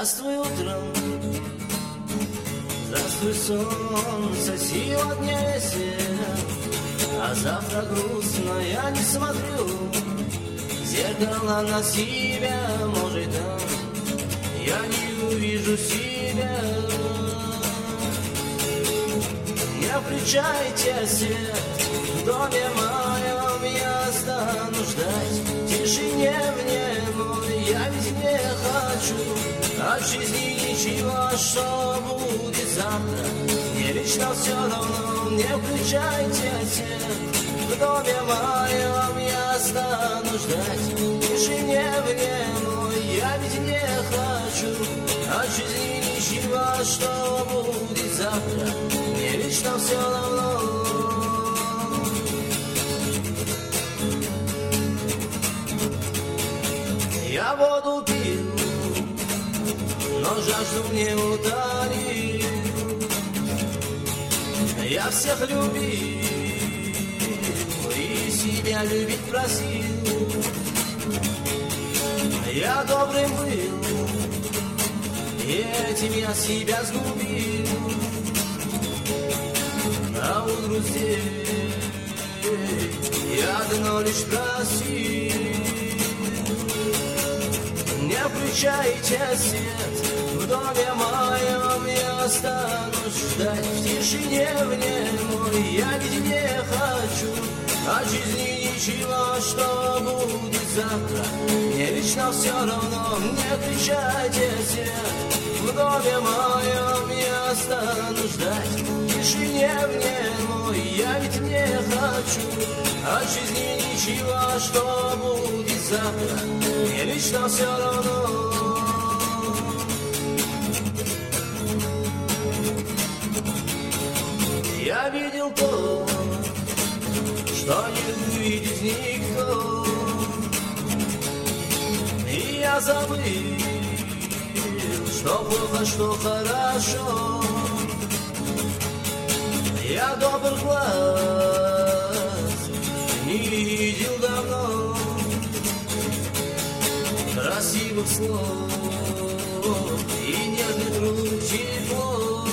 Здравствуй утром, здравствуй солнце, сегодня веселье, а завтра грустно, я не смотрю в зеркало на себя, может там я не увижу себя. Не включайте свет, в доме моем я стану ждать, в тишине внемой, я ведь не хочу от жизни ничего, что будет завтра. Мне лично все равно, не включайте свет, в доме моем я стану ждать, в тишине внемой, я ведь не хочу от жизни ничего, что будет завтра. Мне лично все равно. Я воду пил, но жажду не утолил. Я всех любил и себя любить просил. Я добрым был, и этим я себя сгубил. А утру здесь я одно лишь просил. Не включайте свет, в доме моем я останусь ждать, в тишине внемой, я ведь не хочу от жизни ничего, что будет завтра. Мне лично все равно, не включайте свет, в доме моем я останусь ждать, в тишине внемой, я ведь не хочу от жизни ничего, что будет завтра. Мне лично все равно. Я видел то, что не увидит никто, и я забыл, что плохо, что хорошо. Я добрый глаз не видел давно, красивых слов и нежных рук тепло.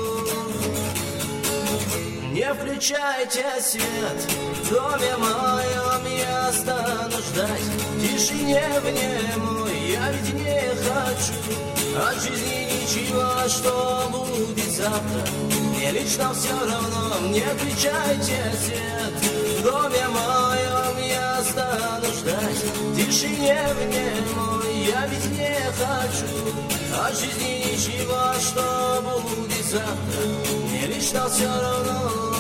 Не включайте свет, в доме моем я стану ждать, в тишине внемой, я ведь не хочу от жизни ничего, что будет завтра. Мне лично все равно, не включайте свет, в доме моем я стану ждать, в тишине внемой, я ведь не хочу от жизни ничего, что будет завтра. Мне лично все равно.